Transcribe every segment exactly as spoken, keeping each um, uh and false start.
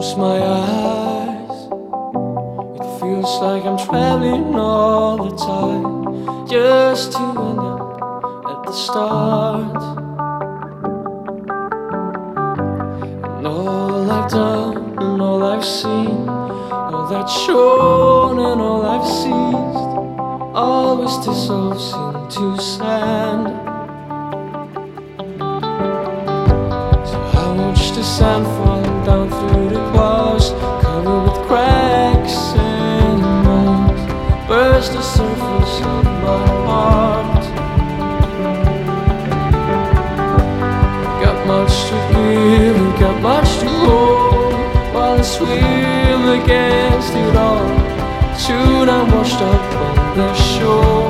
close my eyes, it feels like I'm traveling all the time, just to end up at the start. And all I've done and all I've seen, all that's shown and all I've seized, always dissolves into sand. So I watch the sand falling down through the clouds, covered with cracks and mold, burst the surface of my heart. Got much to give and got much to hold, while I swim against it all. Soon I'm washed up on the shore.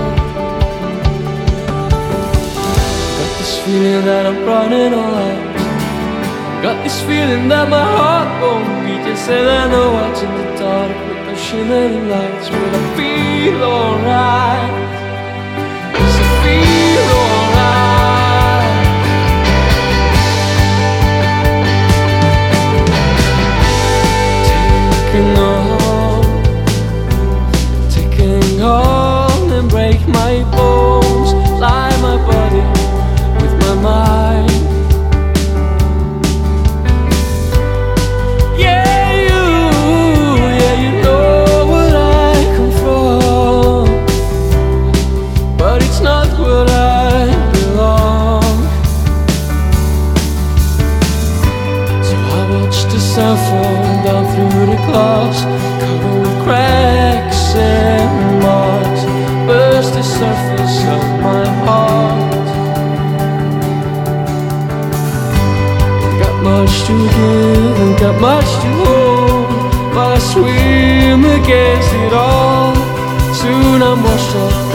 Got this feeling that I'm running all out, got this feeling that my heart won't beat. Just said I know what's in the dark with the shimmering lights. Will I feel alright? Does it feel alright? Taking on, taking on and break my bones, lie my body with my mind. Sun falling down through the clouds, covered with cracks and marks, burst the surface of my heart. Got much to give and got much to hold, while I swim against it all. Soon I'm washed up